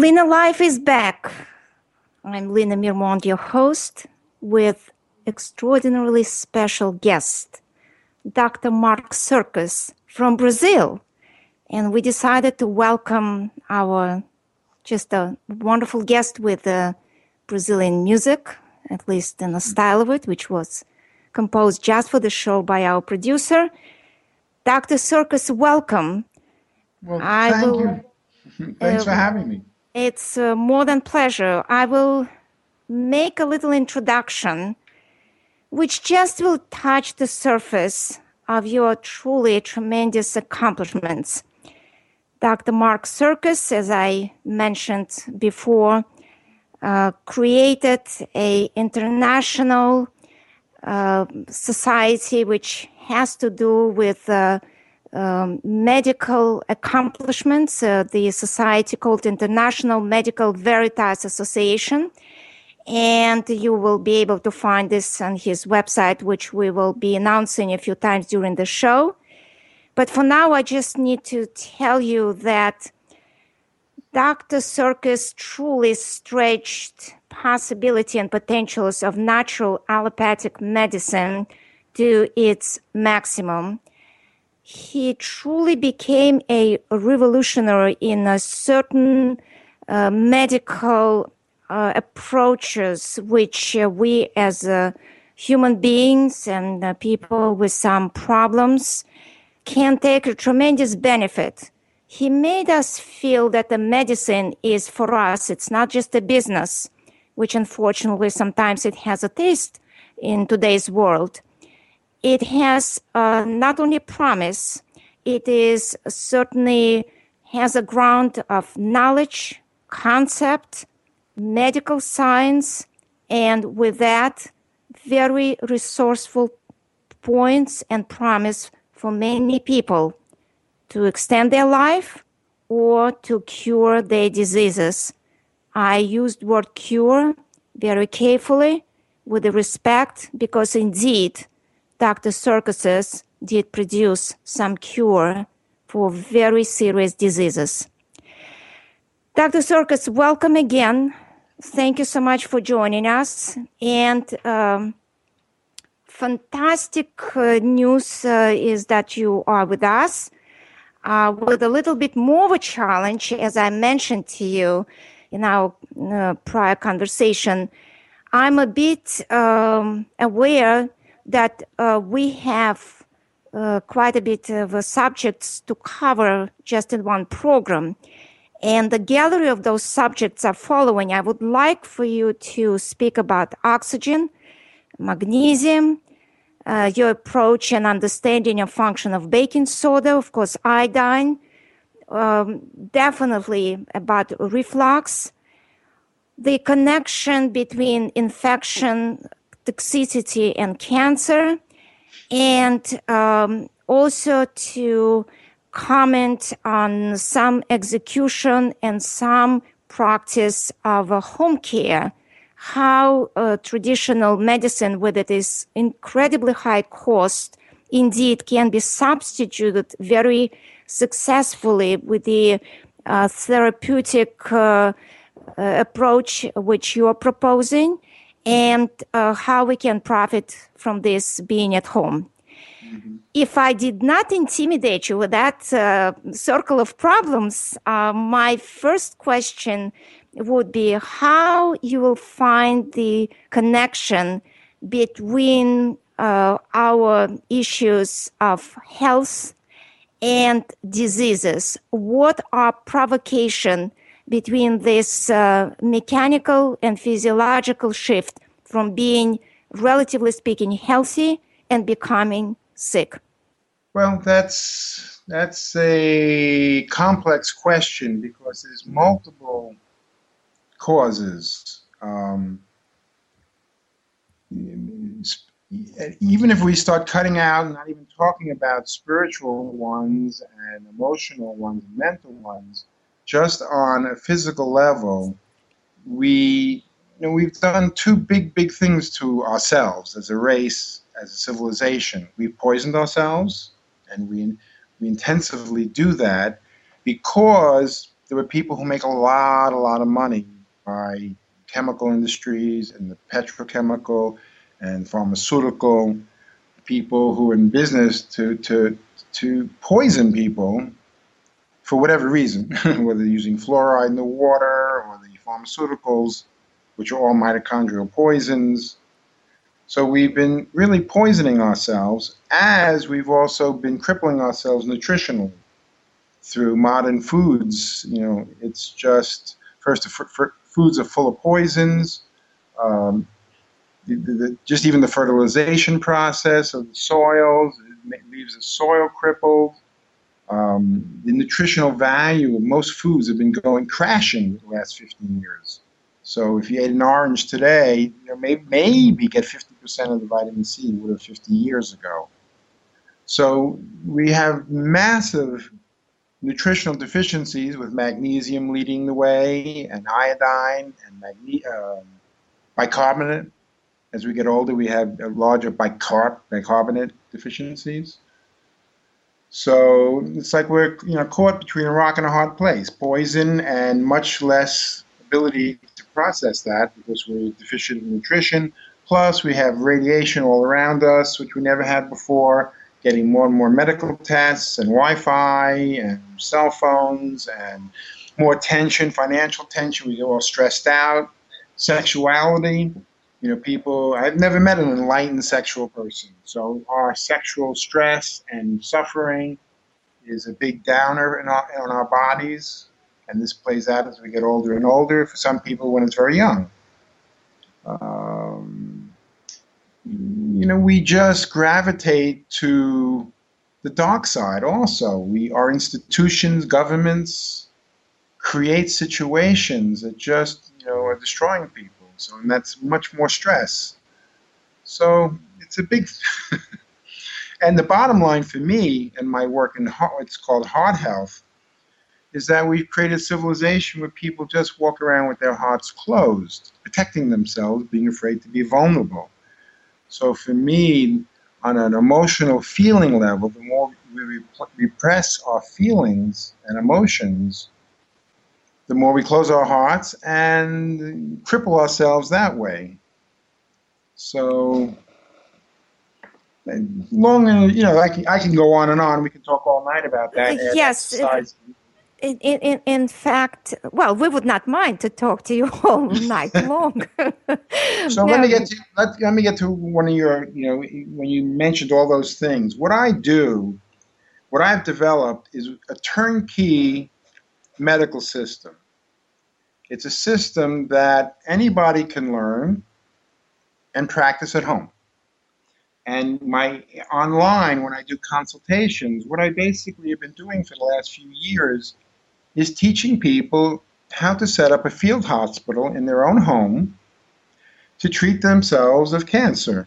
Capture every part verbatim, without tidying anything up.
Lina Life is back. I'm Lina Mirmont, your host, with extraordinarily special guest, Doctor Mark Serkis from Brazil. And we decided to welcome our just a wonderful guest with uh, Brazilian music, at least in the style of it, which was composed just for the show by our producer. Doctor Serkis, welcome. Well, I thank will, you. Thanks uh, for having me. It's uh, more than pleasure. I will make a little introduction, which just will touch the surface of your truly tremendous accomplishments. Doctor Mark Serkis, as I mentioned before, uh, created a international uh, society which has to do with uh, um, medical accomplishments, uh, the society called International Medical Veritas Association. And you will be able to find this on his website, which we will be announcing a few times during the show. But for now, I just need to tell you that Doctor Serkis truly stretched possibility and potentials of natural allopathic medicine to its maximum. He truly became a revolutionary in a certain uh, medical uh, approaches, which uh, we as uh, human beings and uh, people with some problems can take a tremendous benefit. He made us feel that the medicine is for us. It's not just a business, which unfortunately sometimes it has a taste in today's world. It has uh, not only promise, it is certainly has a ground of knowledge, concept, medical science, and with that, very resourceful points and promise for many people to extend their life or to cure their diseases. I used the word cure very carefully with the respect because indeed Doctor Serkis did produce some cure for very serious diseases. Doctor Serkis, welcome again. Thank you so much for joining us. And um, fantastic uh, news uh, is that you are with us uh, with a little bit more of a challenge, as I mentioned to you in our uh, prior conversation. I'm a bit um, aware that uh, we have uh, quite a bit of uh, subjects to cover just in one program. And the gallery of those subjects are following. I would like for you to speak about oxygen, magnesium, Uh, your approach and understanding of function of baking soda, of course, iodine, um, definitely about reflux, the connection between infection, toxicity, and cancer, and um, also to comment on some execution and some practice of uh, home care. How uh, traditional medicine, with it is incredibly high cost, indeed can be substituted very successfully with the uh, therapeutic uh, uh, approach which you are proposing, and uh, how we can profit from this being at home. Mm-hmm. If I did not intimidate you with that uh, circle of problems, uh, my first question would be how you will find the connection between uh, our issues of health and diseases. What are provocation between this uh, mechanical and physiological shift from being, relatively speaking, healthy and becoming sick? Well, that's that's a complex question because there's multiple causes. Um, even if we start cutting out, not even talking about spiritual ones and emotional ones, and mental ones, just on a physical level, we, you know, we've done two big, big things to ourselves as a race, as a civilization. We've poisoned ourselves, and we we intensively do that because there were people who make a lot, a lot of money by chemical industries and the petrochemical and pharmaceutical people who are in business to to to poison people for whatever reason, whether they're using fluoride in the water or the pharmaceuticals, which are all mitochondrial poisons. So we've been really poisoning ourselves, as we've also been crippling ourselves nutritionally through modern foods. You know, it's just, first, the f- foods are full of poisons. Um, the, the, the, just even the fertilization process of the soils, it leaves the soil crippled. Um, the nutritional value of most foods have been going crashing the last fifteen years. So if you ate an orange today, you know, may, maybe get fifty percent of the vitamin C you would have fifty years ago. So we have massive nutritional deficiencies, with magnesium leading the way, and iodine, and magne- uh, bicarbonate. As we get older, we have larger bicarb- bicarbonate deficiencies. So it's like we're, you know, caught between a rock and a hard place. Poison and much less ability to process that because we're deficient in nutrition. Plus, we have radiation all around us, which we never had before, getting more and more medical tests and Wi-Fi and cell phones and more tension, financial tension. We get all stressed out. Sexuality. You know, people, I've never met an enlightened sexual person. So our sexual stress and suffering is a big downer in our, in our bodies. And this plays out as we get older and older, for some people when it's very young. Um, you know, we just gravitate to the dark side also. We, our institutions, governments, create situations that just, you know, are destroying people. So, and that's much more stress. So it's a big, and the bottom line for me and my work in heart, it's called heart health, is that we've created a civilization where people just walk around with their hearts closed, protecting themselves, being afraid to be vulnerable. So for me, on an emotional feeling level, the more we repress our feelings and emotions, the more we close our hearts and cripple ourselves that way. So, long and, you know, I can, I can go on and on. We can talk all night about that. And Yes. exercise. In, in, in fact, well, we would not mind to talk to you all night long. So let me get to let, let me get to one of your, you know, when you mentioned all those things. What I do, what I've developed is a turnkey medical system. It's a system that anybody can learn and practice at home. And my online, when I do consultations, what I basically have been doing for the last few years is teaching people how to set up a field hospital in their own home to treat themselves of cancer.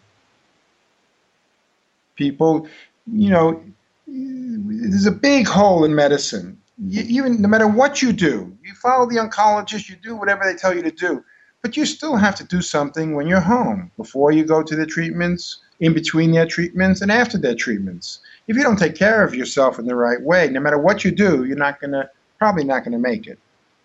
People, you know, there's a big hole in medicine. You, even no matter what you do, you follow the oncologist, you do whatever they tell you to do, but you still have to do something when you're home, before you go to the treatments, in between their treatments, and after their treatments. If you don't take care of yourself in the right way, no matter what you do, you're not gonna, probably not gonna make it.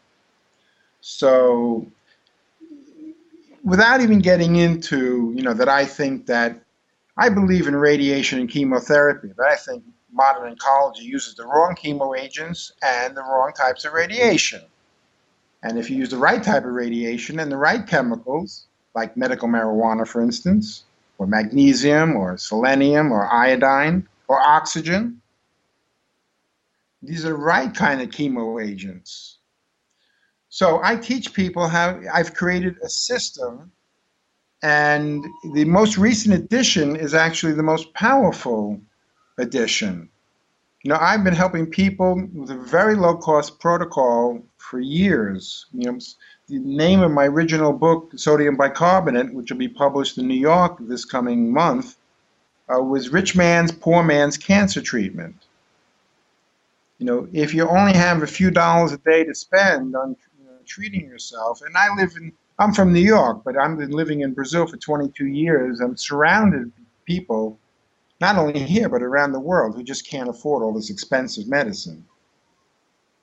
So, without even getting into, you know, that I think that I believe in radiation and chemotherapy, but I think modern oncology uses the wrong chemo agents and the wrong types of radiation. And if you use the right type of radiation and the right chemicals, like medical marijuana, for instance, or magnesium, or selenium, or iodine, or oxygen, these are the right kind of chemo agents. So I teach people how I've created a system, and the most recent edition is actually the most powerful edition. You know, I've been helping people with a very low-cost protocol for years. You know, the name of my original book, Sodium Bicarbonate, which will be published in New York this coming month, uh, was Rich Man's Poor Man's Cancer Treatment. You know, if you only have a few dollars a day to spend on, you know, treating yourself, and I live in, I'm from New York, but I've been living in Brazil for twenty-two years. I'm surrounded by people, not only here, but around the world, who just can't afford all this expensive medicine.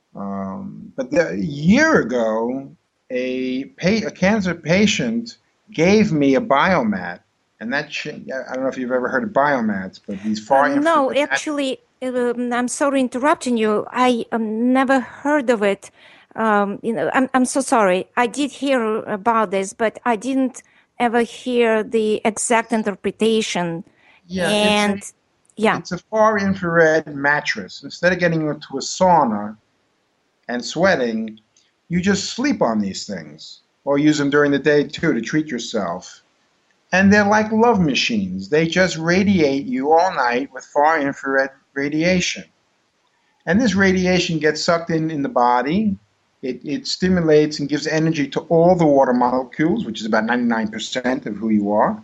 Um, but the, a year ago, a, pa- a cancer patient gave me a biomat, and that ch- I don't know if you've ever heard of biomats, but these Uh, far no, infrared mat. actually, um, I'm sorry interrupting you. I um, never heard of it. Um, you know, I'm I'm so sorry. I did hear about this, but I didn't ever hear the exact interpretation. Yeah, it's a And yeah, it's a far infrared mattress. Instead of getting into a sauna and sweating, you just sleep on these things, or use them during the day too to treat yourself. And they're like love machines. They just radiate you all night with far infrared radiation. And this radiation gets sucked in in the body. It, it stimulates and gives energy to all the water molecules, which is about ninety-nine percent of who you are.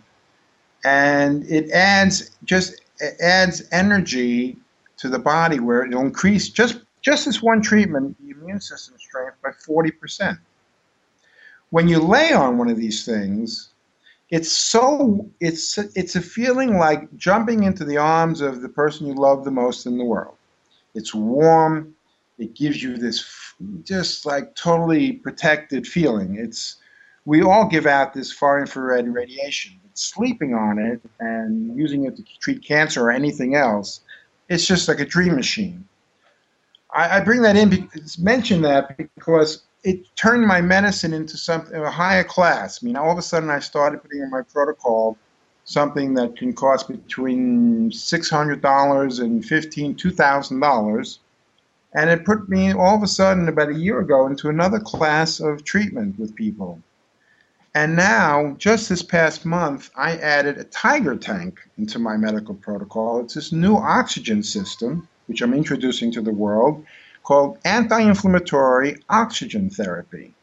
And it adds just it adds energy to the body where it'll increase just just this one treatment, the immune system strength by forty percent. When you lay on one of these things, it's so it's it's a feeling like jumping into the arms of the person you love the most in the world. It's warm. It gives you this just like totally protected feeling. It's we all give out this far infrared radiation. But sleeping on it and using it to treat cancer or anything else, it's just like a dream machine. I, I bring that in because mention that because it turned my medicine into something a higher class. I mean, all of a sudden I started putting in my protocol something that can cost between six hundred dollars and fifteen, two thousand dollars, and it put me all of a sudden about a year ago into another class of treatment with people. And now, just this past month, I added a Tiger Tank into my medical protocol. It's this new oxygen system, which I'm introducing to the world, called anti inflammatory oxygen therapy.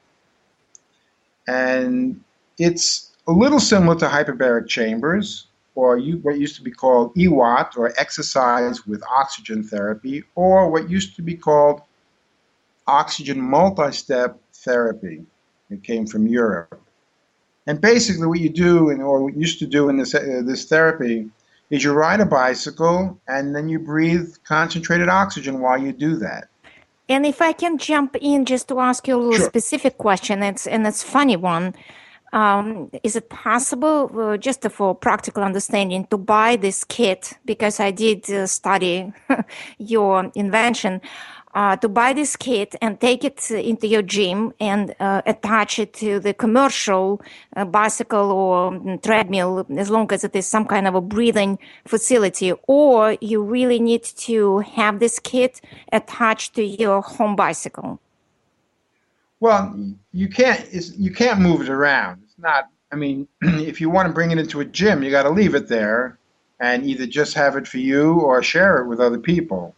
And it's a little similar to hyperbaric chambers, or you, what used to be called E W A T, or exercise with oxygen therapy, or what used to be called oxygen multi-step therapy. It came from Europe. And basically, what you do, and or what you used to do in this uh, this therapy, is you ride a bicycle and then you breathe concentrated oxygen while you do that. and if I can jump in just to ask you a little Sure. specific question, it's and it's funny one. Um, is it possible, uh, just for practical understanding, to buy this kit? Because I did uh, study your invention, uh, to buy this kit and take it into your gym and uh, attach it to the commercial uh, bicycle or mm, treadmill, as long as it is some kind of a breathing facility, or you really need to have this kit attached to your home bicycle. Well, you can't it's, you can't move it around. It's not. I mean, if you want to bring it into a gym, you got to leave it there and either just have it for you or share it with other people.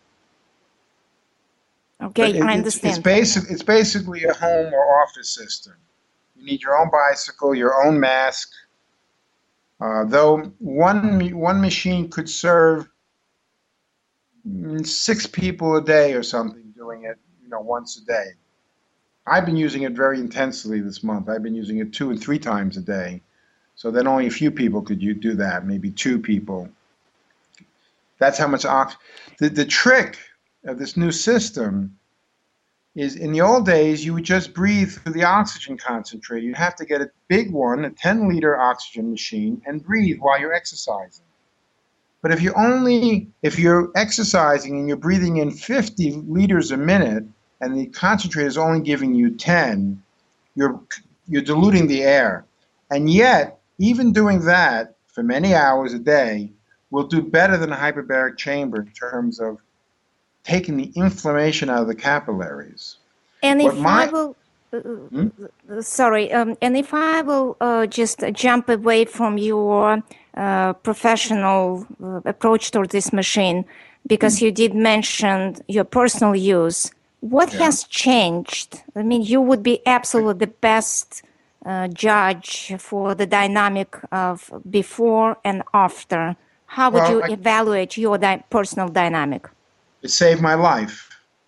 But Okay, it, I it's it's understand. basic. It's basically a home or office system. You need your own bicycle, your own mask. Uh, though one one machine could serve mm, six people a day or something doing it, you know, once a day. I've been using it very intensely this month. I've been using it two and three times a day. So then only a few people could you do that, maybe two people. That's how much ox. The, the trick of this new system is in the old days, you would just breathe through the oxygen concentrator. You'd have to get a big one, a ten liter oxygen machine, and breathe while you're exercising. But if you only, if you're exercising and you're breathing in fifty liters a minute, and the concentrator is only giving you ten, you're you're diluting the air. And yet, even doing that for many hours a day will do better than a hyperbaric chamber in terms of taking the inflammation out of the capillaries. And What if I my will, uh, hmm? uh, sorry, um, and if I will uh, just jump away from your uh, professional uh, approach toward this machine, Hmm. because you did mention your personal use, what Yeah. has changed? I mean, you would be absolutely the best uh, judge for the dynamic of before and after. How would Well, you I, evaluate your di- personal dynamic? it saved my life.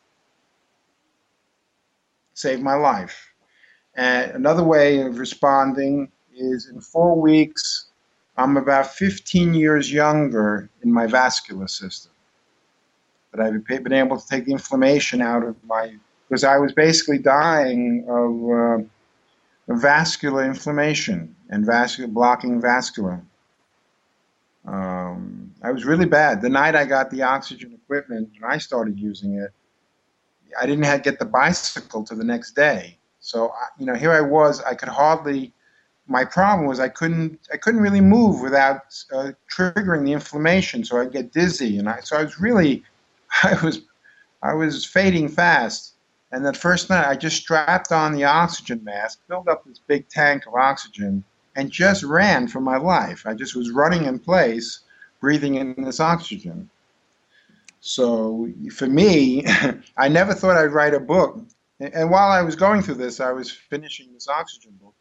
Saved my life. And another way of responding is in four weeks, I'm about fifteen years younger in my vascular system. But I've been able to take the inflammation out of my because I was basically dying of uh, vascular inflammation and vascular blocking vascular. Um, I was really bad. The night I got the oxygen equipment and I started using it, I didn't have, get the bicycle to the next day. So, you know, here I was, I could hardly, my problem was I couldn't, I couldn't really move without uh, triggering the inflammation. So I'd get dizzy. And I, so I was really, I was, I was fading fast. And that first night I just strapped on the oxygen mask, filled up this big tank of oxygen, and just ran for my life. I just was running in place, breathing in this oxygen. So for me, I never thought I'd write a book. And while I was going through this, I was finishing this oxygen book.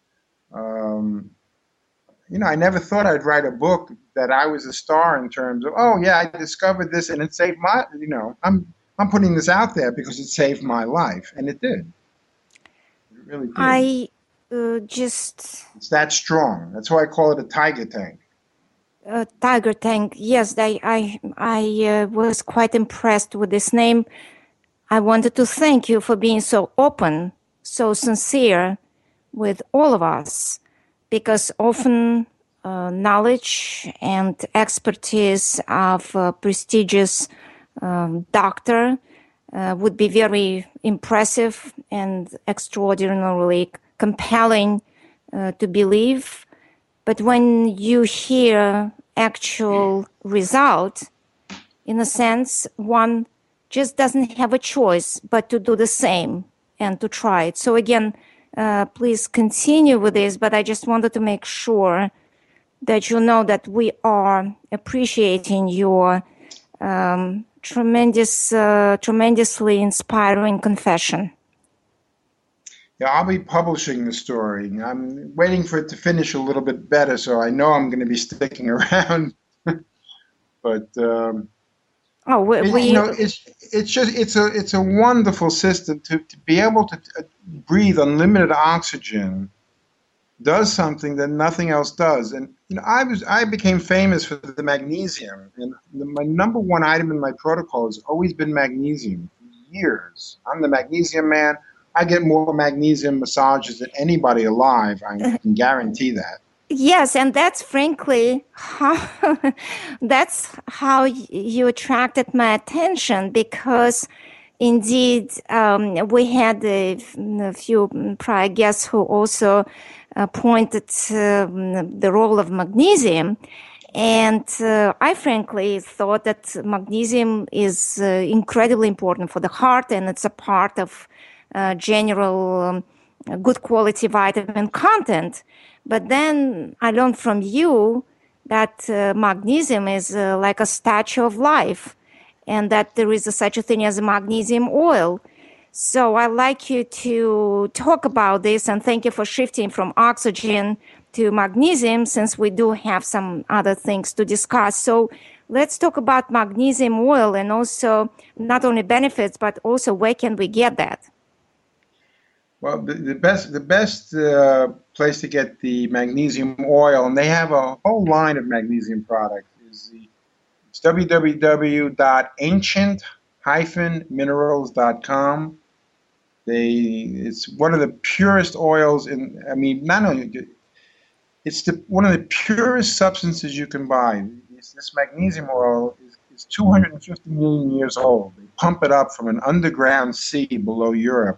Um, you know, I never thought I'd write a book that I was a star in terms of, oh yeah, I discovered this and it saved my, you know, I'm I'm putting this out there because it saved my life, and it did. It really did. I uh, just It's that strong. That's why I call it a tiger tank. uh, Tiger Tank. Yes, I I I uh, was quite impressed with this name. I wanted to thank you for being so open, so sincere with all of us, because often uh, knowledge and expertise of a prestigious um, doctor uh, would be very impressive and extraordinarily compelling uh, to believe. But when you hear actual result, in a sense, one just doesn't have a choice but to do the same and to try it. So again, uh, please continue with this, but I just wanted to make sure that you know that we are appreciating your um, tremendous, uh, tremendously inspiring confession. Yeah, I'll be publishing the story. I'm waiting for it to finish a little bit better, so I know I'm going to be sticking around. But um, oh, we, it, we you know, it's it's just it's a it's a wonderful system to to be able to uh, breathe unlimited oxygen. Does something that nothing else does. And you know, I was I became famous for the magnesium, and the, my number one item in my protocol has always been magnesium for years. I'm the magnesium man. I get more magnesium massages than anybody alive. I can guarantee that. Yes, and that's frankly how that's how you attracted my attention, because indeed um, we had a, a few prior guests who also uh, pointed to um, the role of magnesium. And uh, I frankly thought that magnesium is uh, incredibly important for the heart, and it's a part of uh, general um, good quality vitamin content. But then I learned from you that uh, magnesium is uh, like a statue of life, and that there is a, such a thing as a magnesium oil. So I'd like you to talk about this, and thank you for shifting from oxygen to magnesium, since we do have some other things to discuss. So let's talk about magnesium oil, and also not only benefits, but also where can we get that? Well, the, the best the best uh, place to get the magnesium oil, and they have a whole line of magnesium products, is the it's w w w dot ancient dash minerals dot com. They it's one of the purest oils in. I mean, not only it's the one of the purest substances you can buy. This, this magnesium oil is, is two hundred fifty million years old. They pump it up from an underground sea below Europe.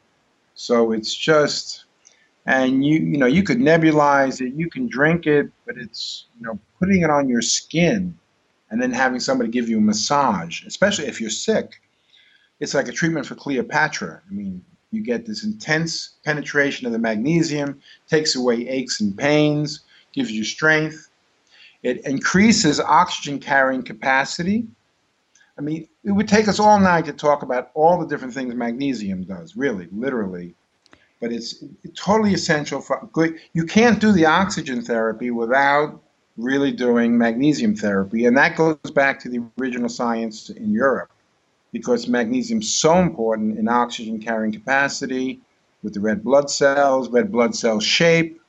So it's just, and you you know you could nebulize it, you can drink it, but it's you know putting it on your skin, and then having somebody give you a massage, especially if you're sick. It's like a treatment for Cleopatra. I mean, you get this intense penetration of the magnesium, takes away aches and pains, gives you strength. It increases oxygen carrying capacity. I mean, it would take us all night to talk about all the different things magnesium does, really, literally. But it's totally essential for good. You can't do the oxygen therapy without really doing magnesium therapy. And that goes back to the original science in Europe, because magnesium is so important in oxygen carrying capacity with the red blood cells, red blood cell shape.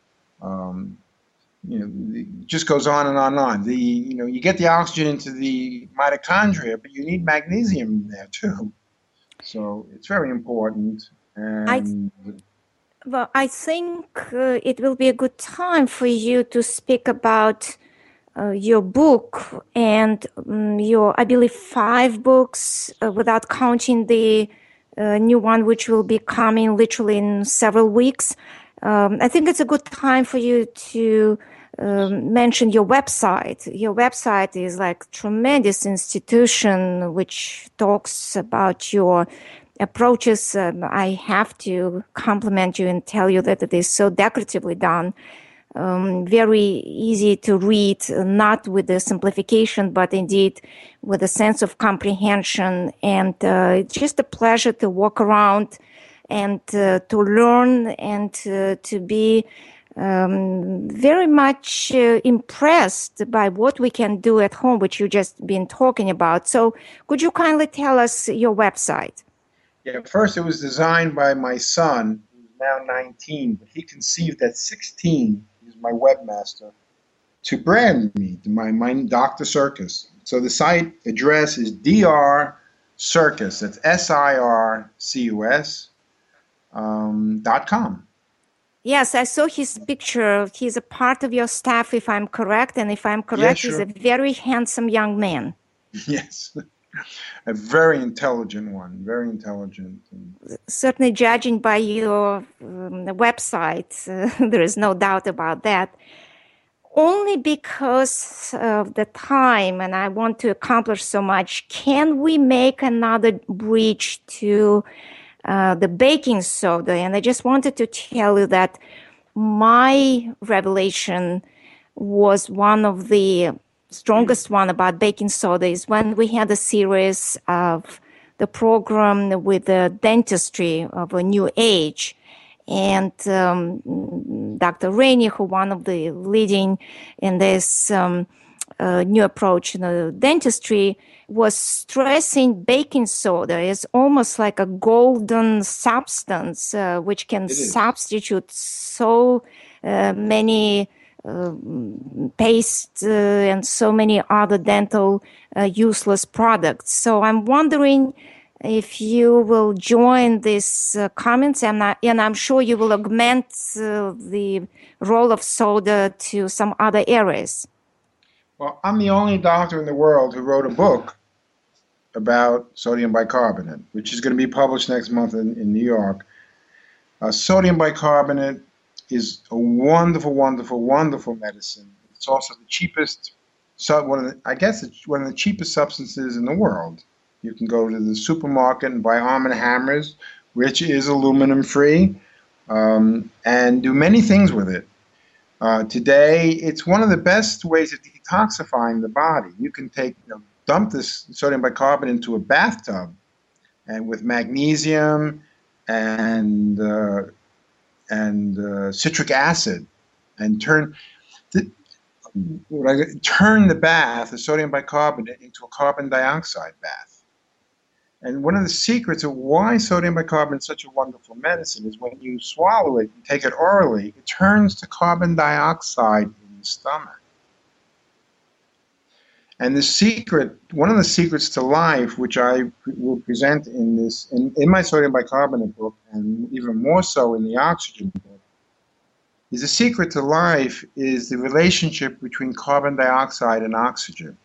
Um, You know, it just goes on and on and on. The you know, you get the oxygen into the mitochondria, but you need magnesium there too. So it's very important. I And well, I think uh, it will be a good time for you to speak about uh, your book and um, your, I believe, five books, uh, without counting the uh, new one, which will be coming literally in several weeks. Um, I think it's a good time for you to um, mention your website. Your website is like tremendous institution which talks about your approaches. Um, I have to compliment you and tell you that it is so decoratively done. Um, very easy to read, uh, not with the simplification, but indeed with a sense of comprehension. And uh, it's just a pleasure to walk around and uh, to learn and uh, to be um, very much uh, impressed by what we can do at home, which you just been talking about. So could you kindly tell us your website? yeah, first it was designed by my son, who's now nineteen, but he conceived at sixteen, he's my webmaster, to brand me, to my, my doctor Circus. So the site address is Dr Circus, that's S I R C U S, um, dot com. Yes, I saw his picture. He's a part of your staff, if I'm correct. And if I'm Yeah, correct, he's a sure. very handsome young man. Yes. A very intelligent one, very intelligent. And Certainly, judging by your um, website, uh, there is no doubt about that. Only because of the time, and I want to accomplish so much, can we make another bridge to uh, the baking soda? And I just wanted to tell you that my revelation was one of the strongest one about baking soda is when we had a series of the program with the dentistry of a new age. And um, Doctor Rainey, who one of the leading in this um, uh, new approach in the dentistry, was stressing baking soda as almost like a golden substance, uh, which can it is. substitute so uh, many uh, paste uh, and so many other dental uh, useless products. So I'm wondering if you will join these uh, comments, and, I, and I'm sure you will augment uh, the role of soda to some other areas. Well, I'm the only doctor in the world who wrote a book about sodium bicarbonate, which is going to be published next month in, in New York. Uh, sodium bicarbonate is a wonderful, wonderful, wonderful medicine. It's also the cheapest, so one of the, I guess it's one of the cheapest substances in the world. You can go to the supermarket and buy Arm and Hammers, which is aluminum free, um, and do many things with it. Uh, today, it's one of the best ways of detoxifying the body. You can take, you know, dump this sodium bicarbonate into a bathtub, and with magnesium and uh, and uh, citric acid, and turn the, turn the bath, the sodium bicarbonate, into a carbon dioxide bath. And one of the secrets of why sodium bicarbonate is such a wonderful medicine is when you swallow it, you take it orally, it turns to carbon dioxide in the stomach. And the secret, one of the secrets to life, which I will present in this, in, in my sodium bicarbonate book, and even more so in the oxygen book, is the secret to life is the relationship between carbon dioxide and oxygen.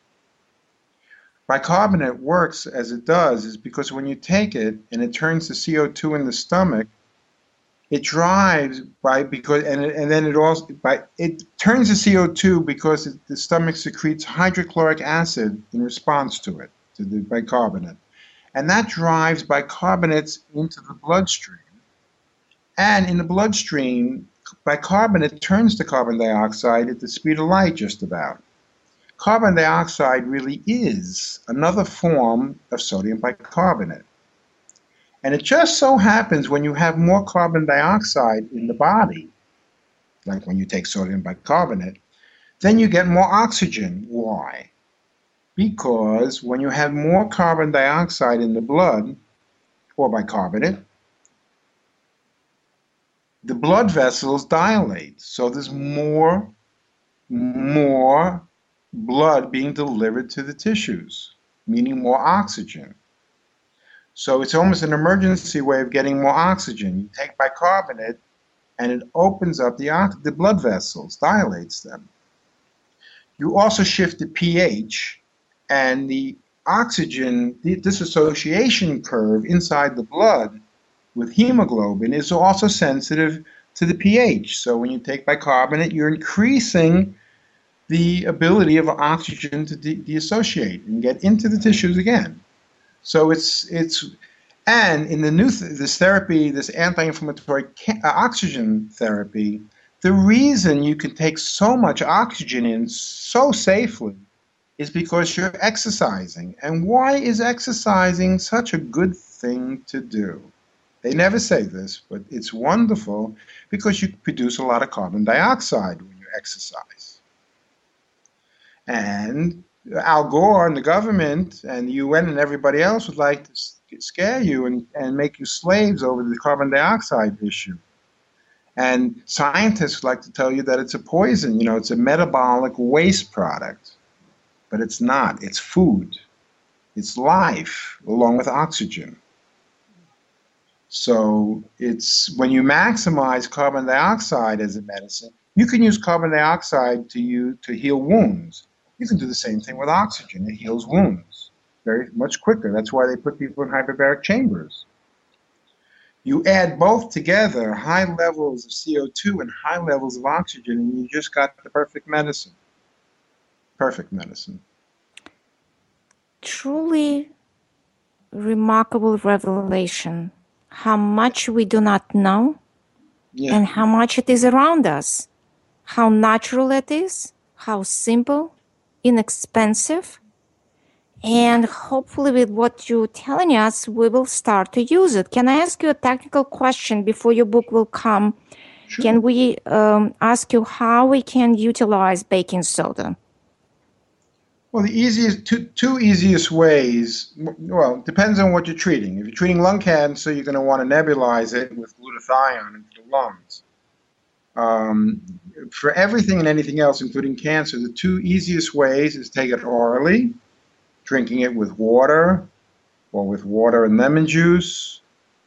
Bicarbonate works as it does is because when you take it and it turns to C O two in the stomach, it drives by because and it, and then it also by it turns to C O two because it, the stomach secretes hydrochloric acid in response to it, to the bicarbonate, and that drives bicarbonates into the bloodstream. And in the bloodstream, bicarbonate turns to carbon dioxide at the speed of light, just about. Carbon dioxide really is another form of sodium bicarbonate. And it just so happens when you have more carbon dioxide in the body, like when you take sodium bicarbonate, then you get more oxygen. Why? Because when you have more carbon dioxide in the blood, or bicarbonate, the blood vessels dilate. So there's more, more blood being delivered to the tissues, meaning more oxygen. So it's almost an emergency way of getting more oxygen. You take bicarbonate, and it opens up the, the blood vessels, dilates them. You also shift the pH, and the oxygen dissociation curve inside the blood with hemoglobin is also sensitive to the pH. So when you take bicarbonate, you're increasing the ability of oxygen to de- deassociate and get into the tissues again. So it's it's and in the new th- this therapy, this anti-inflammatory ca- uh, oxygen therapy, the reason you can take so much oxygen in so safely is because you're exercising. And why is exercising such a good thing to do? They never say this, but it's wonderful because you produce a lot of carbon dioxide when you exercise. And Al Gore and the government and the U N and everybody else would like to scare you and, and make you slaves over the carbon dioxide issue. And scientists like to tell you that it's a poison, you know, it's a metabolic waste product. But it's not. It's food. It's life, along with oxygen. So it's when you maximize carbon dioxide as a medicine, you can use carbon dioxide to you to heal wounds. You can do the same thing with oxygen. It heals wounds very much quicker. That's why they put people in hyperbaric chambers. You add both together, high levels of C O two and high levels of oxygen, and you just got the perfect medicine. Perfect medicine. Truly remarkable revelation. How much we do not know, yeah. And how much it is around us. How natural it is, how simple, inexpensive, and hopefully with what you're telling us, we will start to use it. Can I ask you a technical question before your book will come? Sure. Can we um, ask you how we can utilize baking soda? Well, the easiest two, two easiest ways, well, it depends on what you're treating. If you're treating lung cancer, you're going to want to nebulize it with glutathione into the lungs. Um, for everything and anything else, including cancer, the two easiest ways is take it orally, drinking it with water or with water and lemon juice.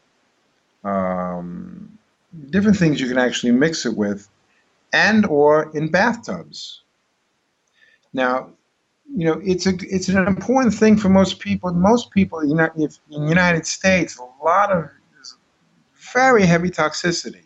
Um, different things you can actually mix it with, and or in bathtubs. Now, you know, it's a it's an important thing for most people. Most people, you know, if in the United States, a lot of very heavy toxicity.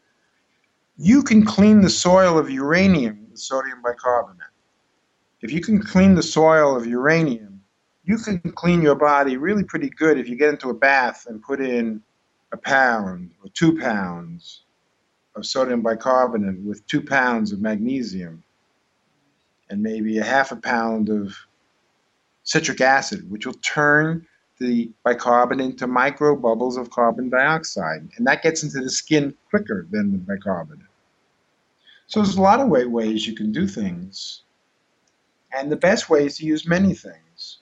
You can clean the soil of uranium with sodium bicarbonate. If you can clean the soil of uranium, you can clean your body really pretty good if you get into a bath and put in a pound or two pounds of sodium bicarbonate with two pounds of magnesium and maybe a half a pound of citric acid, which will turn the bicarbonate into micro bubbles of carbon dioxide. And that gets into the skin quicker than the bicarbonate. So there's a lot of ways you can do things. And the best way is to use many things.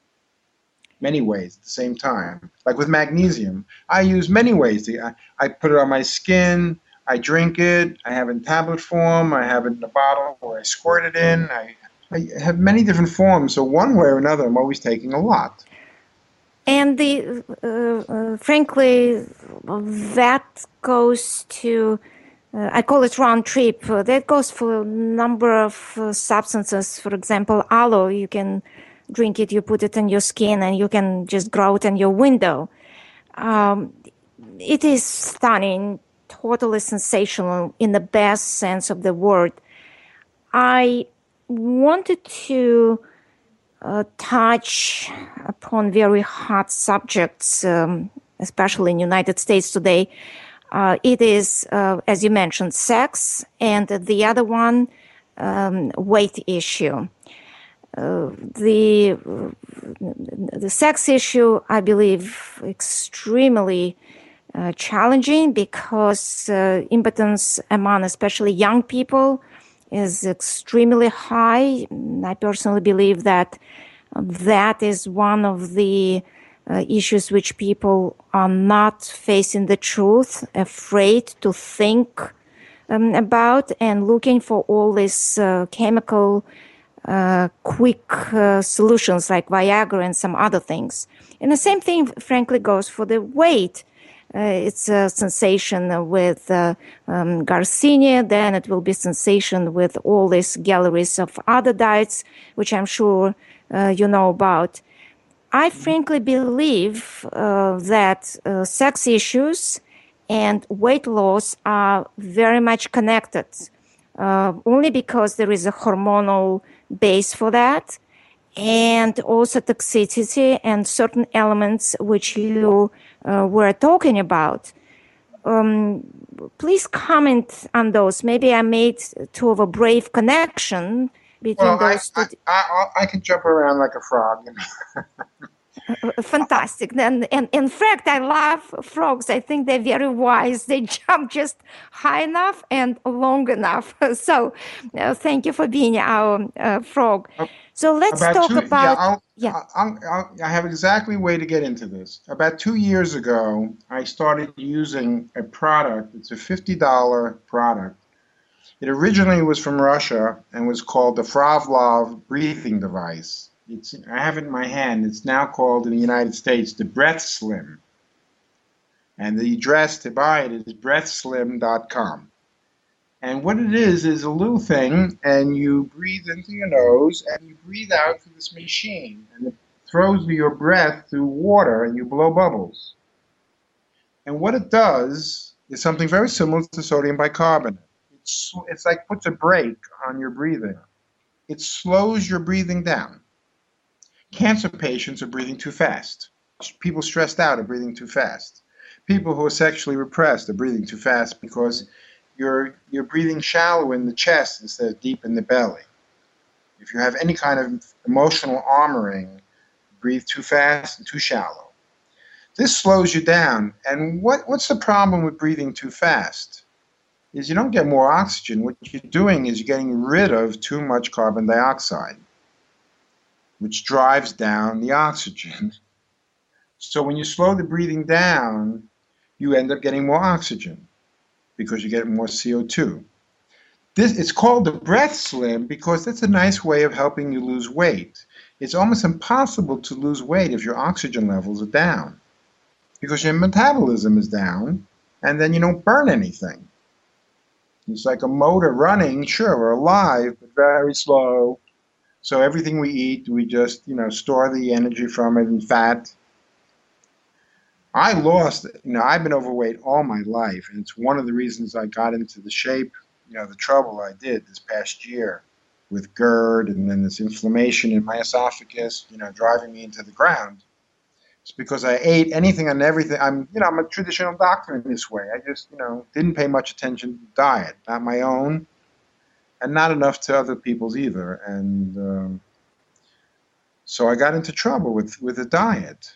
Many ways at the same time. Like with magnesium, I use many ways. To, I, I put it on my skin, I drink it, I have it in tablet form, I have it in a bottle where I squirt it in. I, I have many different forms, so one way or another, I'm always taking a lot. And the uh, uh, frankly, that goes to, uh, I call it round trip. Uh, that goes for a number of uh, substances. For example, aloe, you can drink it, you put it in your skin, and you can just grow it in your window. Um, it is stunning, totally sensational in the best sense of the word. I wanted to uh, touch upon very hot subjects, um, especially in the United States today. Uh, it is, uh, as you mentioned, sex, and the other one, um, weight issue. Uh, the the sex issue, I believe, extremely uh, challenging because uh, impotence among especially young people is extremely high. I personally believe that that is one of the uh, issues which people are not facing the truth, afraid to think um, about, and looking for all this uh, chemical uh, quick uh, solutions like Viagra and some other things. And the same thing, frankly, goes for the weight. Uh, it's a sensation with uh, um, Garcinia, then it will be sensation with all these galleries of other diets, which I'm sure uh, you know about. I frankly believe uh, that uh, sex issues and weight loss are very much connected, uh, only because there is a hormonal base for that, and also toxicity and certain elements which you uh, were talking about. Um, please comment on those. Maybe I made too of a brave connection between Well, I, those I, two. I, I can jump around like a frog. You know? Fantastic. And, and in fact, I love frogs. I think they're very wise. They jump just high enough and long enough. So uh, thank you for being our uh, frog. So let's About talk two, yeah, about, I'll, yeah. I'll, I'll, I have exactly a way to get into this. About two years ago, I started using a product. It's a fifty dollar product. It originally was from Russia and was called the Fravlov breathing device. It's, I have it in my hand. It's now called in the United States the Breath Slim. And the address to buy it is breath slim dot com. And what it is, is a little thing, and you breathe into your nose, and you breathe out through this machine, and it throws your breath through water, and you blow bubbles. And what it does is something very similar to sodium bicarbonate. It's, it's like puts a brake on your breathing. It slows your breathing down. Cancer patients are breathing too fast. People stressed out are breathing too fast. People who are sexually repressed are breathing too fast because you're you're breathing shallow in the chest instead of deep in the belly. If you have any kind of emotional armoring, breathe too fast and too shallow. This slows you down. And what, what's the problem with breathing too fast? Is you don't get more oxygen. What you're doing is you're getting rid of too much carbon dioxide, which drives down the oxygen. So when you slow the breathing down, you end up getting more oxygen because you get more C O two. This, it's called the Breath Slim because that's a nice way of helping you lose weight. It's almost impossible to lose weight if your oxygen levels are down because your metabolism is down and then you don't burn anything. It's like a motor running. Sure, we're alive, but very slow. So everything we eat, we just, you know, store the energy from it in fat. I lost, you know, I've been overweight all my life, and it's one of the reasons I got into the shape, you know, the trouble I did this past year with GERD and then this inflammation in my esophagus, you know, driving me into the ground. It's because I ate anything and everything. I'm, you know, I'm a traditional doctor in this way. I just, you know, didn't pay much attention to diet, not my own, and not enough to other people's either. And um, so I got into trouble with, with the diet.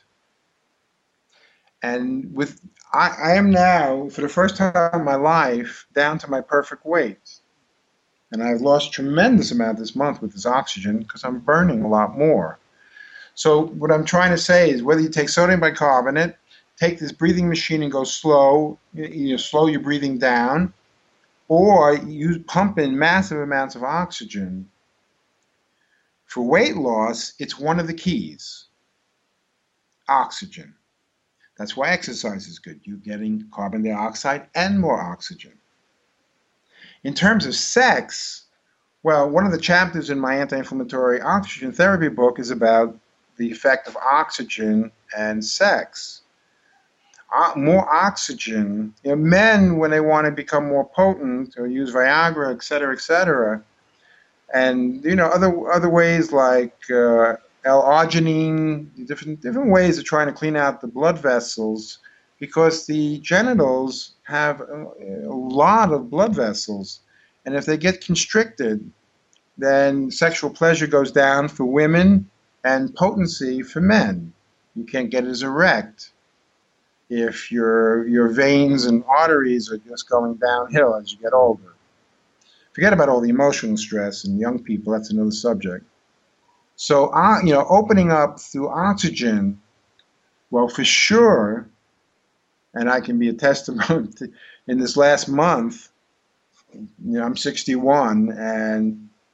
And with I, I am now, for the first time in my life, down to my perfect weight. And I've lost tremendous amount this month with this oxygen because I'm burning a lot more. So what I'm trying to say is whether you take sodium bicarbonate, take this breathing machine and go slow, you, you slow your breathing down, or you pump in massive amounts of oxygen. For weight loss, it's one of the keys, oxygen. That's why exercise is good. You're getting carbon dioxide and more oxygen. In terms of sex, well, one of the chapters in my anti-inflammatory oxygen therapy book is about the effect of oxygen and sex. Uh, more oxygen, you know, men, when they want to become more potent or use Viagra, et cetera, et cetera, and, you know, other, other ways like uh, L-arginine, different, different ways of trying to clean out the blood vessels because the genitals have a, a lot of blood vessels. And if they get constricted, then sexual pleasure goes down for women and potency for men. You can't get as erect if your, your veins and arteries are just going downhill as you get older. Forget about all the emotional stress in young people, that's another subject. So, uh, you know, opening up through oxygen, well, for sure, and I can be a testimony to, in this last month, you know, I'm sixty-one, and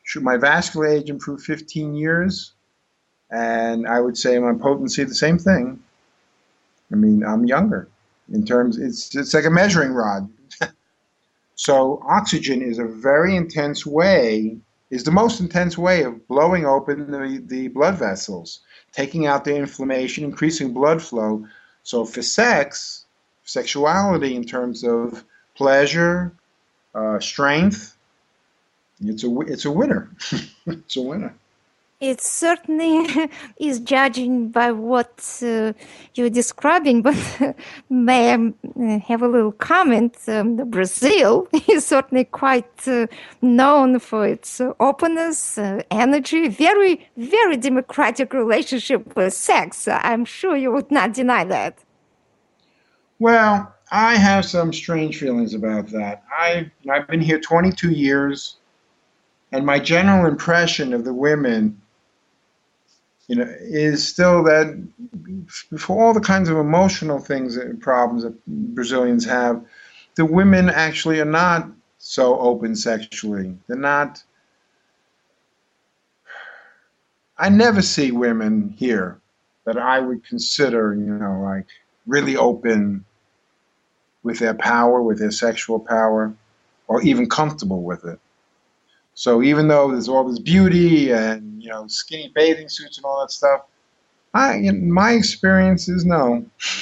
my vascular age improved fifteen years, and I would say my potency the same thing. I mean, I'm younger in terms. It's it's like a measuring rod. So oxygen is a very intense way, is the most intense way of blowing open the, the blood vessels, taking out the inflammation, increasing blood flow. So for sex, sexuality in terms of pleasure, uh, strength, it's a it's a winner. It's a winner. It certainly is judging by what uh, you're describing, but may I uh, have a little comment? Um, Brazil is certainly quite uh, known for its uh, openness, uh, energy, very, very democratic relationship with sex. I'm sure you would not deny that. Well, I have some strange feelings about that. I I've been here twenty-two years, and my general impression of the women, you know, is still that for all the kinds of emotional things and problems that Brazilians have, the women actually are not so open sexually. They're not. I never see women here that I would consider, you know, like really open with their power, with their sexual power, or even comfortable with it. So even though there's all this beauty and, you know, skinny bathing suits and all that stuff, I, in my experience is no.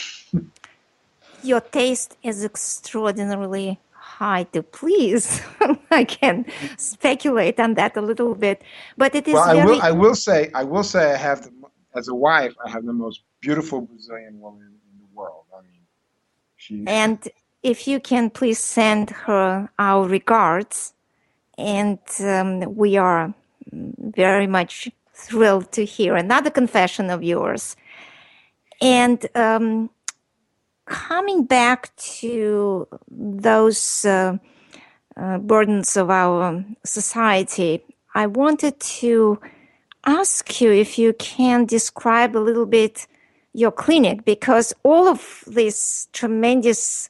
Your taste is extraordinarily high to please. I can speculate on that a little bit, but it Well, is I will. very. I will say. I will say. I have, the, as a wife, I have the most beautiful Brazilian woman in the world. I mean, she. And if you can please send her our regards, and um, we are very much thrilled to hear another confession of yours. And um, coming back to those uh, uh, burdens of our society, I wanted to ask you if you can describe a little bit your clinic, because all of this tremendous,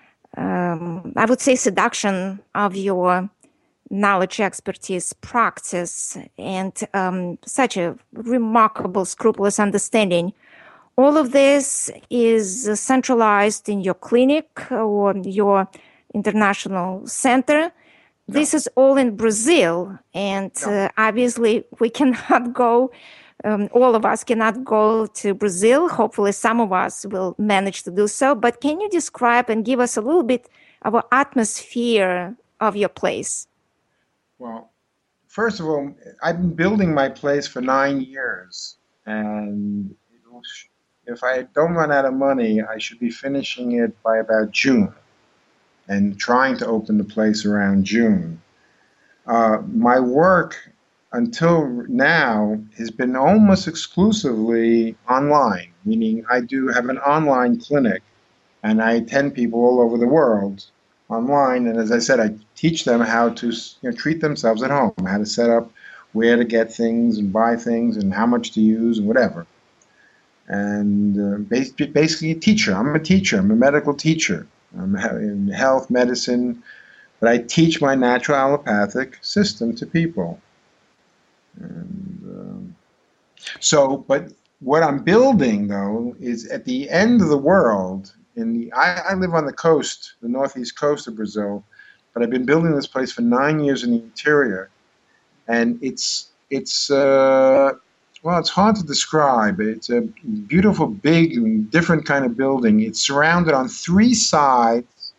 um, I would say, seduction of your knowledge, expertise, practice, and um, such a remarkable, scrupulous understanding, all of this is centralized in your clinic or your international center. No. This is all in Brazil, and No. uh, obviously we cannot go, um, all of us cannot go to Brazil. Hopefully some of us will manage to do so. But can you describe and give us a little bit of an atmosphere of your place? Well, first of all, I've been building my place for nine years, and it'll, if I don't run out of money, I should be finishing it by about June, and trying to open the place around June. Uh, my work until now has been almost exclusively online, meaning I do have an online clinic, and I attend people all over the world online. And as I said, I teach them how to, you know, treat themselves at home, how to set up, where to get things and buy things, and how much to use and whatever. And uh, basically a teacher. I'm a teacher. I'm a medical teacher. I'm in health, medicine, but I teach my natural allopathic system to people. And um, so, but what I'm building, though, is at the end of the world. In the, I, I live on the coast, the northeast coast of Brazil, but I've been building this place for nine years in the interior, and it's it's uh, well, it's hard to describe. It's a beautiful, big, and different kind of building. It's surrounded on three sides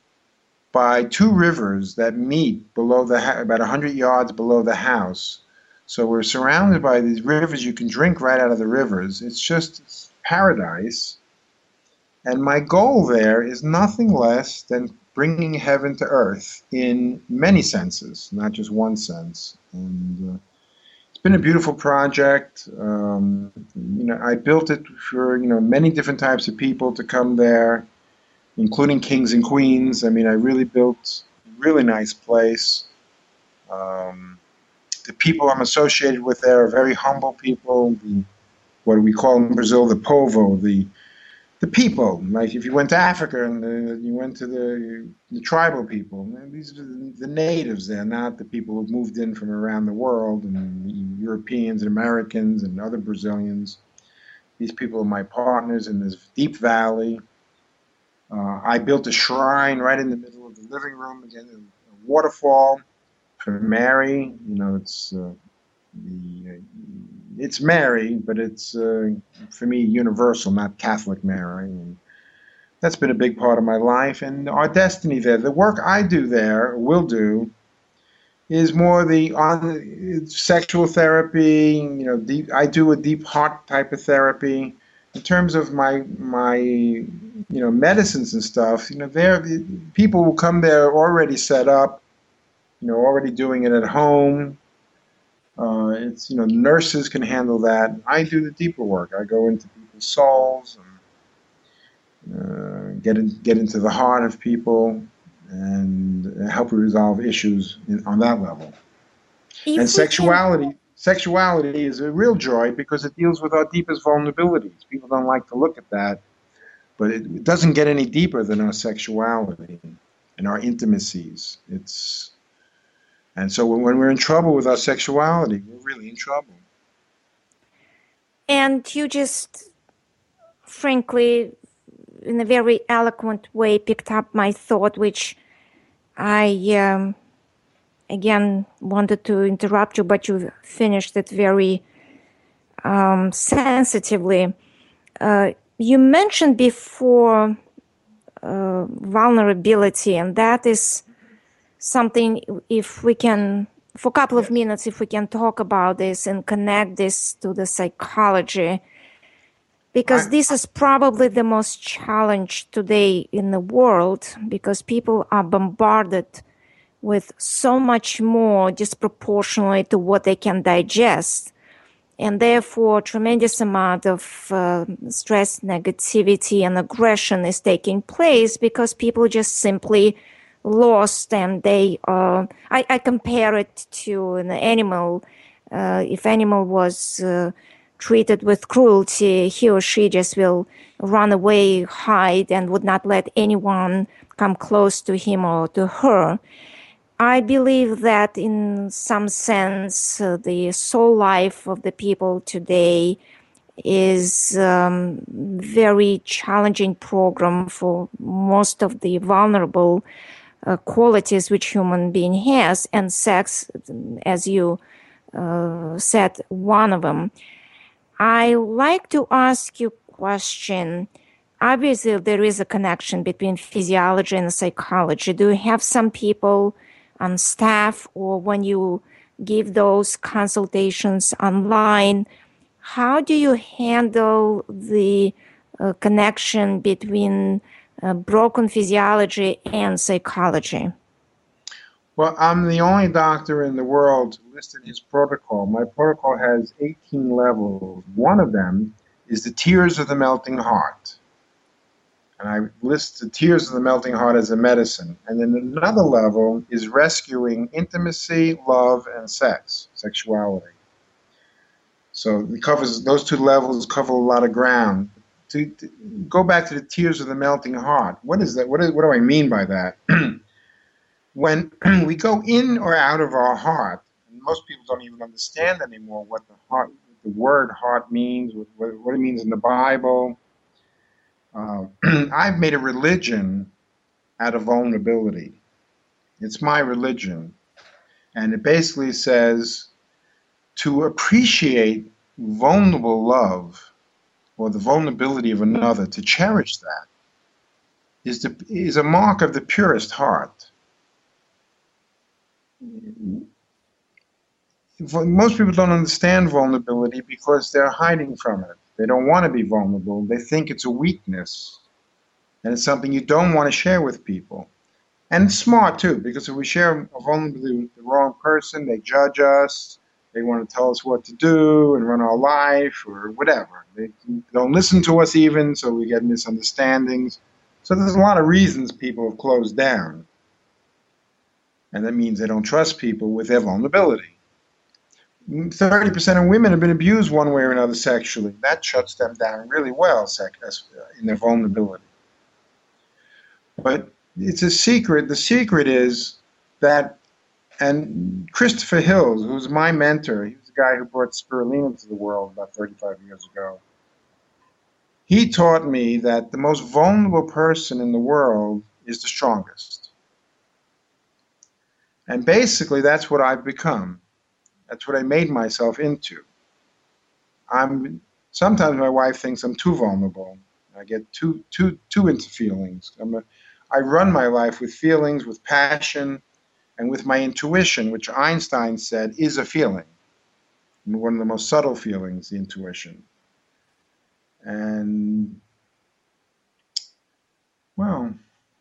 by two rivers that meet below the ha- about one hundred yards below the house. So we're surrounded by these rivers. You can drink right out of the rivers. It's just paradise. And my goal there is nothing less than bringing heaven to earth in many senses, not just one sense. And uh, it's been a beautiful project. Um, you know, I built it for, you know, many different types of people to come there, including kings and queens. I mean, I really built a really nice place. Um, the people I'm associated with there are very humble people. The, what we call in Brazil the povo, the the people. Like if you went to Africa and uh, you went to the the tribal people, these are the natives. They're not the people who moved in from around the world and Europeans and Americans and other Brazilians. These people are my partners in this deep valley. Uh, I built a shrine right in the middle of the living room, again, a waterfall for Mary. You know, it's uh, the uh, it's Mary, but it's uh, for me universal, not Catholic Mary. And that's been a big part of my life and our destiny there. The work I do there, will do, is more the on sexual therapy. You know, deep, I do a deep heart type of therapy. In terms of my my you know medicines and stuff, you know, there people will come there already set up, you know, already doing it at home. Uh, it's you know nurses can handle that. I do the deeper work. I go into people's souls and uh, get in, get into the heart of people and help resolve issues in, on that level. And If we can, sexuality, sexuality is a real joy because it deals with our deepest vulnerabilities. People don't like to look at that, but it, it doesn't get any deeper than our sexuality and our intimacies. It's and so when, when we're in trouble with our sexuality, we're really in trouble. and you just, frankly, in a very eloquent way, picked up my thought, which I, um, again, wanted to interrupt you, but you finished it very um, sensitively. Uh, you mentioned before uh, vulnerability, and that is something, if we can, for a couple of minutes, if we can talk about this and connect this to the psychology, because I, this is probably the most challenged today in the world, because people are bombarded with so much more disproportionately to what they can digest. And therefore, tremendous amount of uh, stress, negativity, and aggression is taking place because people just simply lost, and they. Uh, I, I compare it to an animal. Uh, if animal was uh, treated with cruelty, he or she just will run away, hide, and would not let anyone come close to him or to her. I believe that in some sense, uh, the soul life of the people today is um, very challenging program for most of the vulnerable uh, qualities which human being has, and sex, as you uh, said, one of them. I like to ask you a question. Obviously, there is a connection between physiology and psychology. Do you have some people on staff, or when you give those consultations online, how do you handle the uh, connection between uh, broken physiology and psychology? well, I'm the only doctor in the world to list in his protocol. My protocol has eighteen levels. One of them is the tears of the melting heart. And I list the tears of the melting heart as a medicine. And then another level is rescuing intimacy, love, and sex, sexuality. So it covers those two levels cover a lot of ground. To, to go back to the tears of the melting heart, what is that? What, is, what do I mean by that? When we go in or out of our heart, and most people don't even understand anymore what the heart, the word heart means, what, what it means in the Bible. Uh, I've made a religion out of vulnerability. It's my religion. And it basically says to appreciate vulnerable love or the vulnerability of another, to cherish that, is, the, is a mark of the purest heart. Most people don't understand vulnerability because they're hiding from it. They don't want to be vulnerable. They think it's a weakness. And it's something you don't want to share with people. And it's smart too, because if we share a vulnerability with the wrong person, they judge us, they want to tell us what to do and run our life or whatever. They don't listen to us even, so we get misunderstandings. So there's a lot of reasons people have closed down. And that means they don't trust people with their vulnerability. thirty percent of women have been abused one way or another sexually. That shuts them down really well in their vulnerability. But it's a secret. The secret is that, and Christopher Hills, who's my mentor, he was the guy who brought spirulina to the world about thirty-five years ago. He taught me that the most vulnerable person in the world is the strongest. And basically, that's what I've become. That's what I made myself into. I'm sometimes my wife thinks I'm too vulnerable. I get too too too into feelings. I'm a, I run my life with feelings, with passion, and with my intuition, which Einstein said is a feeling. And one of the most subtle feelings, the intuition. And well,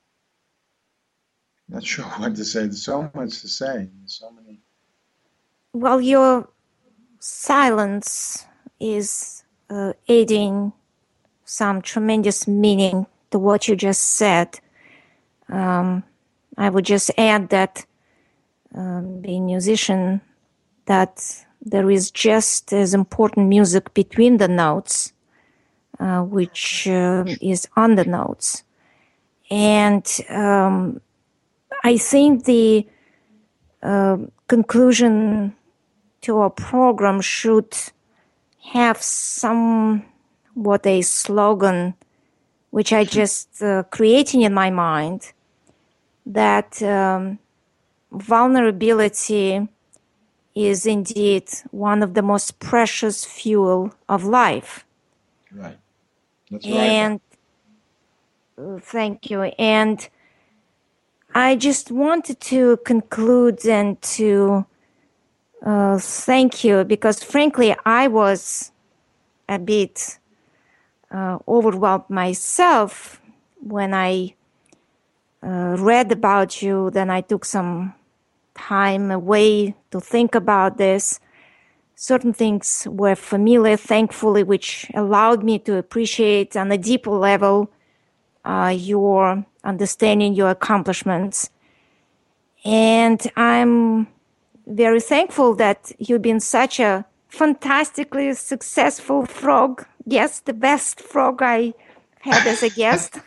not sure what to say. There's so much to say. There's so many. Well, your silence is uh, adding some tremendous meaning to what you just said. Um, I would just add that um, being a musician, that there is just as important music between the notes, uh, which uh, is on the notes. And um, I think the uh, conclusion to our program should have somewhat a slogan, which I just uh, creating in my mind, that um, vulnerability is indeed one of the most precious fuel of life. Right. That's right. And uh, thank you. And I just wanted to conclude and to uh, thank you, because frankly, I was a bit uh, overwhelmed myself when I uh, read about you. Then I took some time away to think about this. Certain things were familiar, thankfully, which allowed me to appreciate on a deeper level uh, your understanding, your accomplishments. And I'm very thankful that you've been such a fantastically successful frog. Yes, the best frog I had as a guest.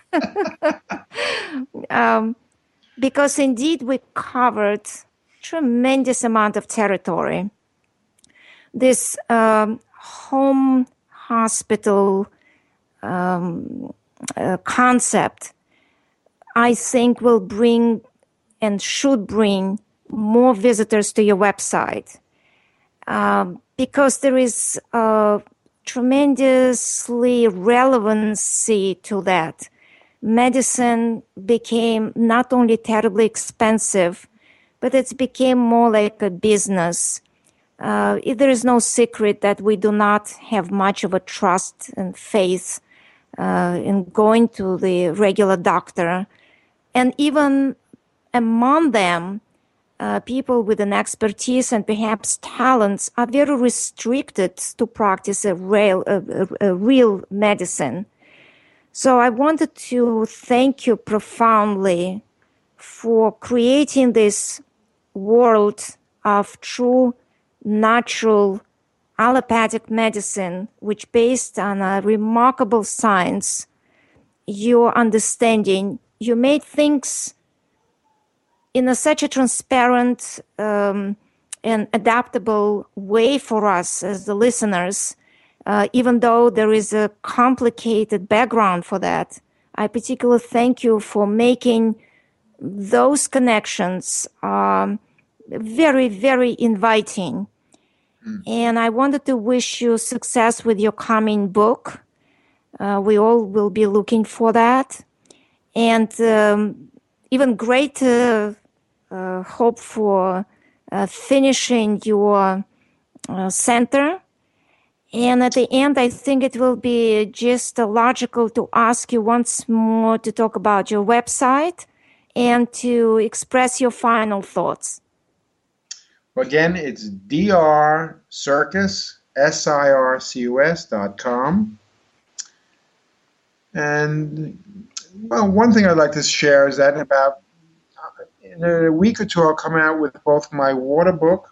um, because indeed we covered tremendous amount of territory. This um, home hospital um, uh, concept, I think, will bring and should bring more visitors to your website, um, because there is a tremendously relevancy to that. Medicine became not only terribly expensive, but it's became more like a business. Uh, there is no secret that we do not have much of a trust and faith uh, in going to the regular doctor. And even among them, uh, people with an expertise and perhaps talents are very restricted to practice a real, a, a, a real medicine. So I wanted to thank you profoundly for creating this world of true natural allopathic medicine, which based on a remarkable science, your understanding, you made things in a, such a transparent um, and adaptable way for us as the listeners, uh, even though there is a complicated background for that. I particularly thank you for making those connections um, very, very inviting. Mm. And I wanted to wish you success with your coming book. Uh, we all will be looking for that. And um, even greater uh, hope for uh, finishing your uh, center. And at the end, I think it will be just uh, logical to ask you once more to talk about your website and to express your final thoughts. Well, again, it's drcircus, S I R C U S dot com. And, well, one thing I'd like to share is that in about in a week or two, I'll come out with both my water book. It's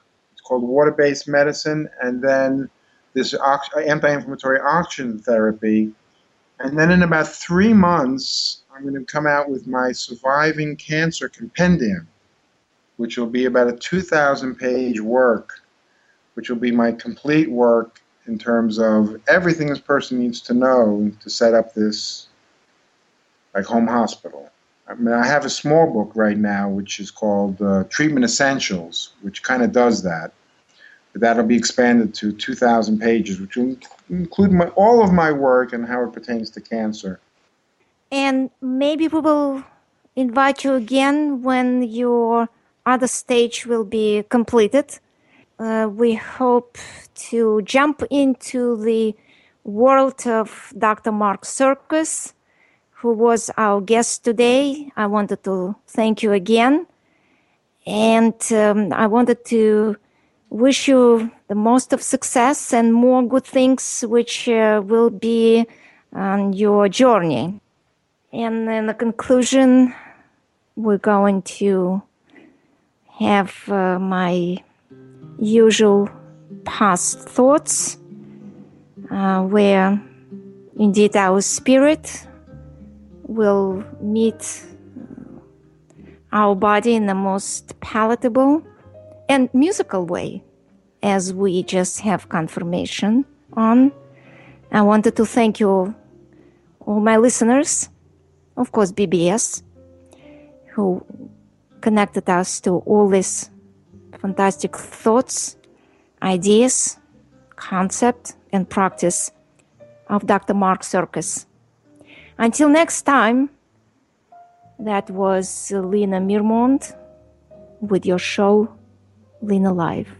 called water-based medicine, and then this ox- anti-inflammatory oxygen therapy. And then in about three months, I'm going to come out with my Surviving Cancer Compendium, which will be about a two thousand page work, which will be my complete work in terms of everything this person needs to know to set up this like home hospital. I mean, I have a small book right now, which is called uh, Treatment Essentials, which kind of does that. But that'll be expanded to two thousand pages, which will include my, all of my work and how it pertains to cancer. And maybe we will invite you again when your other stage will be completed. Uh, we hope to jump into the world of Doctor Mark Sircus, who was our guest today. I wanted to thank you again. And um, I wanted to wish you the most of success and more good things which uh, will be on your journey. And in the conclusion, we're going to have uh, my usual past thoughts, uh, where indeed our spirit will meet our body in the most palatable and musical way, as we just have confirmation on. I wanted to thank you, all my listeners, of course B B S, who connected us to all these fantastic thoughts, ideas, concept, and practice of Doctor Mark Sircus. Until next time, that was Lena Mirmond with your show, Lena Live.